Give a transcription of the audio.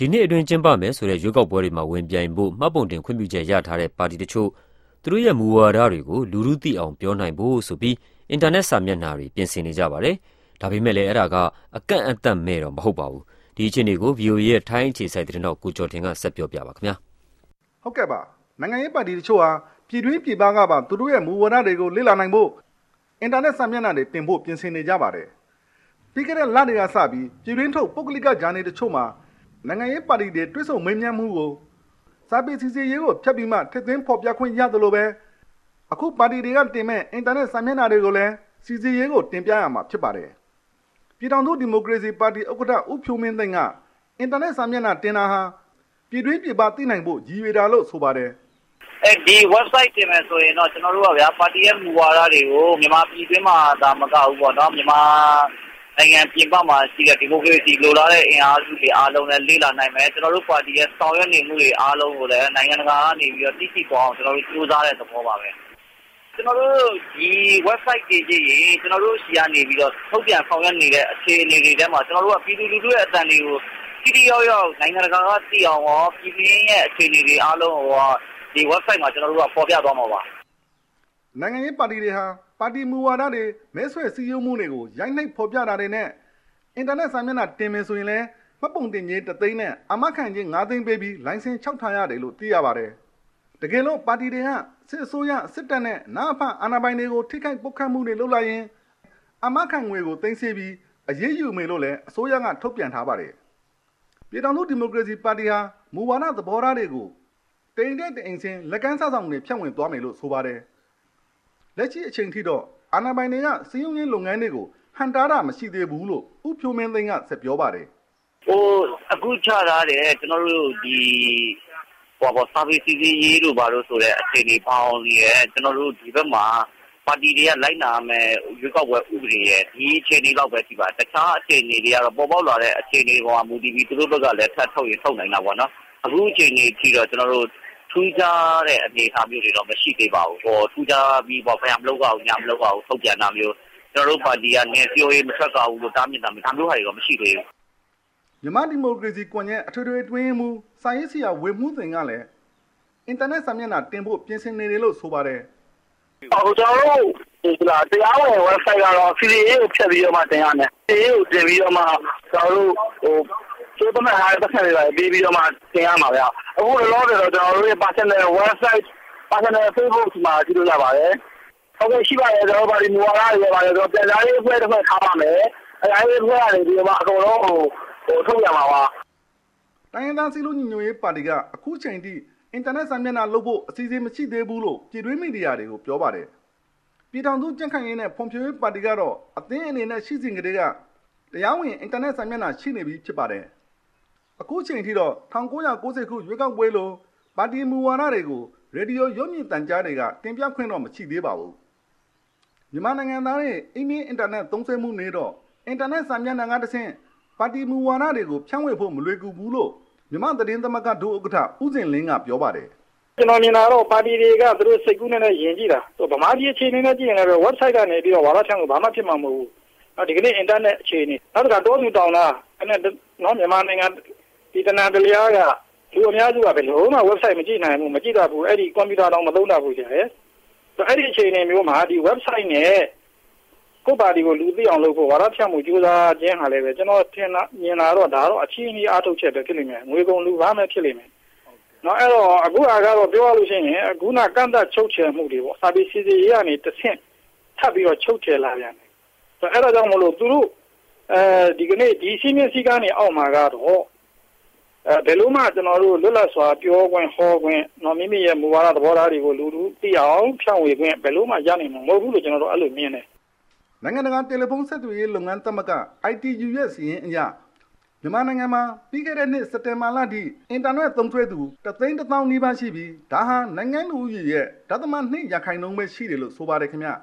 ဒီနှစ်အတွင်းကျင်းပမယ်ဆိုတဲ့ရွေးကောက်ပွဲတွေမှာဝင်ပြိုင်ဖို့မှတ်ပုံတင်ခွင့်ပြုချက်ရထားတဲ့ပါတီတချို့သူတို့ရဲ့မူဝါဒတွေကိုလူထုသိအောင်ပြောနိုင်ဖို့ဆိုပြီးအင်တာနက်စာမျက်နှာတွေပြင်ဆင်နေကြပါတယ်။ဒါပေမဲ့လည်းအဲ့ဒါကအကန့်အသတ်မဲ့တော့မဟုတ်ပါဘူး။ဒီအခြေအနေကို VOA ရဲ့ထိုင်းအခြေစိုက်သတင်းတော်ကိုကျော်ထင်ကဆက်ပြောပြပါခင်ဗျာ။ဟုတ်ကဲ့ပါ။နိုင်ငံရေးပါတီတချို့ဟာပြည်တွင်းပြည်ပကပါသူတို့ရဲ့မူဝါဒတွေကိုလေ့လာနိုင်ဖို့အင်တာနက်စာမျက်နှာတွေတင်ဖို့ပြင်ဆင်နေကြပါတယ်။ပြီးခဲ့တဲ့လတွေကစပြီးပြည်တွင်းထုတ်ပုဂ္ဂလိကဂျာနယ်တချို့မှာနိုင်ငံရေးပါတီတွေတွဲဆုံမေးမြန်းမှုကိုစာပေစီစီရေးကိုဖျက်ပြီးမှထည့်သွင်းဖော်ပြခွင့်ရသလိုပဲအခုပါတီတွေကတင်မဲ့အင်တာနက်စာမျက်နှာတွေကိုလည်းစီစီရေးကိုတင်ပြရမှာဖြစ်ပါတယ်။ပြည်ထောင်စုဒီမိုကရေစီပါတီဥက္ကဋ္ဌဦးဖြိုးမင်းသိန်းကအင်တာနက်စာမျက်နှာတင်တာဟာပြည်တွင်းပြည်ပသိနိုင်ဖို့ရည်ရွယ်တာလို့ဆိုပါတယ်။ဒီ website တင်မယ်ဆိုရင်တော့ကျွန်တော်တို့ကဗျာပါတီရဲ့မူဝါဒတွေကိုမြန်မာပြည်တွင်းမှာဒါမကဘူးပေါ့နော်မြန်မာနိုင်ငံပြင်ပမှာရှိတဲ့ဒီမိုကရေစီလိုလားတဲ့အင်အားစုတွေအားလုံးလည်းလေ့လာနိုင်မယ်ကျွန်တော်တို့ပါတီရဲ့ဆောင်ရွက်နေမှုတွေအားလုံးကိုလည်းနိုင်ငံတကာကနေပြီးတော့သိရှိသွားအောင်ကျွန်တော်တို့ကြိုးစားတဲ့သဘောပါပဲကျွန်တော်တို့ဒီ website တွေကြည့်ရင်ကျွန်တော်တို့ရှီကနေပြီးတော့ထုတ်ပြန်ဆောင်ရွက်နေတဲ့အခြေအနေတွေထဲမှာကျွန်တော်တို့ကပြည်သူလူထုရဲ့အသံတွေကိုတိတိယောက်ယောက်နိုင်ငံတကာကသိအောင်ရောပြည်တွင်းရဲ့အခြေအနေတွေအားလုံးကိုဒီ website မှာကျွန်တော်တို့ကပေါ်ပြသွားမှာပါနိုင်ငံရေးပါတီတွေဟာပါတီမူဝါဒတွေမဲဆွယ်စည်းရုံးမှုတွေကိုရိုက်နှိပ်ဖော်ပြတာတွေနဲ့အင်တာနက်စာမျက်နှာတင်မယ်ဆိုရင်လည်းမှတ်ပုံတင်ကြီး3သိန်းနဲ့အမခံကြီး9သိန်းပေးပြီးလိုင်စင်6ထားရတယ်လို့သိရပါတယ်။တကယ်လို့ပါတီတွေကစစ်အစိုးရစစ်တပ်နဲ့နာအဖအာဏာပိုင်တွေကိုထိခိုက်ပုတ်ခတ်မှုတွေလုပ်လာရင်အမခံငွေကိုသိမ်းဆည်းပြီးအရေးယူမယ်လို့လည်းအစိုးရကထုတ်ပြန်ထားပါတယ်။ပြည်ထောင်စုဒီမိုကရေစီပါတီဟာမူဝါဒသဘောထားတွေကိုတိမ်တဲ့တိမ်စင်လက်ကမ်းစားဆောင်တွေဖြန့်ဝေသွားမယ်လို့ဆိုပါတယ်။လက်ရှိအချိန်ထိတော့အာဏာပိုင်တွေကစီးရုံးရေးလုပ်ငန်းတွေကိုဟန်တာတာမရှိသေးဘူးလို့ဦးဖြိုးမင်းသိန်းကဆက်ပြောပါတယ်အခုချထားတယ်ကျွန်တော်တို့ဒီစာပေစီစီရေးတို့ဘာလို့ဆိုတဲ့အခြေအနေပေါင်းနေရကျွန်တော်တို့ဒီဘက်မှာပါတီတွေကလိုက်နာမယ်ရွေးကောက်ပွဲဥပဒေရဲ့ဒီအခြေအနေလောက်ပဲရှိပါတခြားအခြေအနေတွေကတော့ပေါ်ပေါက်လာတဲ့အခြေအနေပေါ်မှာမူတည်ပြီးသူတို့ဘက်ကလည်းထပ်ထုတ်ရင်ထုတ်နိုင်တာပေါ့နော်အခုအခြေအနေကြည့်တော့ကျွန်တော်တို့ထူးခြားတဲ့အနေအထားမျိုးတွေတော့မရှိသေးပါဘူးထူးခြားပြီးဘယ်မလုပ်အောင်ညာမလုပ်အောင်ထုတ်ပြန်တာမျိုးကျွန်တော်တို့ပါတီကနေပြောရေးမထွက်ကြဘူးလို့တားမြစ်တာမျိုးဒါမျိုးဟာတွေတော့မရှိသေးဘူးမြန်မာဒီမိုကရေစီကွန်ရက်အထွေထွေအတွင်းမှုစာရေးဆရာဝေမှုသိန်းကလည်းအင်တာနက်စာမျက်နှာတင်ဖို့ပြင်ဆင်နေတယ်လို့ဆိုပါတယ်ကျွန်တော်တို့တရားဝင် website ကတော့ CCA ကိုဖြတ်ပြီးတော့မှတင်ရမယ် CCA ကိုတင်ပြီးတော့မှကျွန်တော်တို့ကျိုးသမက်အားတစ်ခါလေးပဲပြီးပြီးတော့မှတင်ရမှာဗျအခုလောလောဆယ်တော့ကျွန်တော်တို့ရဲ့ personal website personal Facebook မှာကြည့်လို့ရပါတယ်ဟုတ်ကဲ့ရှိပါတယ်ကျွန်တော်ပါဒီမူဝါဒတွေပါတယ်ကျွန်တော်ပြန်ကြားရေးအဖွဲ့တစ်ဖွဲ့ထားပါမယ်အဲဒီအဖွဲ့ကနေပြီးတော့မှအကုန်လုံးထုတ်ရမှာပါတိုင်းရင်းသားစီလို့ညီညွတ်ရေးပါတီကအခုချိန်ထိအင်တာနက်စာမျက်နှာလုပ်ဖို့အစီအစဉ်မရှိသေးဘူးလို့ပြည်တွင်းမီဒီယာတွေကိုပြောပါတယ်ပြည်ထောင်စုကြံ့ခိုင်ရေးနဲ့ဖွံ့ဖြိုးရေးပါတီကတော့အသင်းအနေနဲ့ရှိစဉ်ကတည်းကတရားဝင်အင်တာနက်စာမျက်နှာရှိနေပြီဖြစ်ပါတယ်အခုချိန်ထိတော့1990ခုရွေးကောက်ပွဲလိုပါတီမူဝါဒတွေကိုရေဒီယိုရုပ်မြင်သံကြားတွေကတင်ပြခွင့်တော့မရှိသေးပါဘူးမြန်မာနိုင်ငံသားတွေအင်မင်းအင်တာနက်သုံးစွဲမှုနေတော့အင်တာနက်စာမျက်နှာကတဆင့်ပါတီမူဝါဒတွေကိုဖြန့်ဝေဖို့မလွယ်ကူဘူးလို့မြန်မာသတင်းသမဂ္ဂဒုဥက္ကဋ္ဌဦးစင်လင်းကပြောပါတယ်ကျွန်တော်မြင်တာတော့ပါတီတွေကသူတို့စိတ်ကူးနဲ့ယဉ်ကြည့်တာဗမာပြည်အခြေအနေနဲ့ကြည့်ရင်လည်း website ကနေပြီးတော့ဝါဒဖြန့်လို့ဘာမှဖြစ်မှာမဟုတ်ဘူးဒီကနေ့ internet အခြေအနေနောက်တစ်ခါတောသူတောင်လားအဲ့နော်မြန်မာနိုင်ငံဒီတနန်တလျားကလူအများစုကဘယ်လိုမှ website မကြည့်နိုင်ဘူးမကြည့်တတ်ဘူးအဲ့ဒီ computer တောင်မသုံးတတ်ဘူးကြာရဲ့အဲ့ဒီအခြေအနေမျိုးမှာဒီ website နဲ့ကိုပါတီကိုလူသိအောင်လုပ်ဖို့ဝါဒဖြန့်မှုကြိုးစားခြင်းဟာလည်းပဲကျွန်တော်ထင်တာမြင်လာတော့ဒါတော့အချင်းကြီးအားထုတ်ချက်ပဲဖြစ်လိမ့်မယ်ငွေကုန်လူဘာမှဖြစ်လိမ့်မယ်နော်အဲ့တော့အခုကတော့ပြောရလို့ရှိရင်အခုနကန့်သက်ချုပ်ချယ်မှုတွေပေါ့စာပေစီစီရေးကနေတစ်ဆင့်ထပ်ပြီးတော့ချုပ်ချယ်လာပြန်တယ်ဆိုတော့အဲ့ဒါကြောင့်မလို့သူတို့ဒီကနေ့ဒီစီမင်းစည်းကမ်းတွေအောက်မှာကတော့ဘယ်လိုမှကျွန်တော်တို့လွတ်လပ်စွာပြောခွင့်ဟောခွင့်နော်မိမိရဲ့မူဝါဒသဘောထားတွေကိုလူလူသိအောင်ဖြန့်ဝေခွင့်ဘယ်လိုမှရနိုင်မှာမဟုတ်ဘူးလို့ကျွန်တော်တို့အဲ့လိုမြင်တယ်နိုင်ငံတကာတယ်လီဖုန်းဆက်သွယ်ရေးလုပ်ငန်းသမဂ္ဂ ITU ရဲ့စီရင်အရမြန်မာနိုင်ငံမှာပြီးခဲ့တဲ့နှစ်စက်တင်ဘာလထိအင်တာနက်သုံးစွဲသူ3,100,000နီးပါးရှိပြီးဒါဟာနိုင်ငံလူဦးရေရဲ့ 0.2% ပဲရှိတယ်လို့ဆိုပါတယ်ခင်ဗျ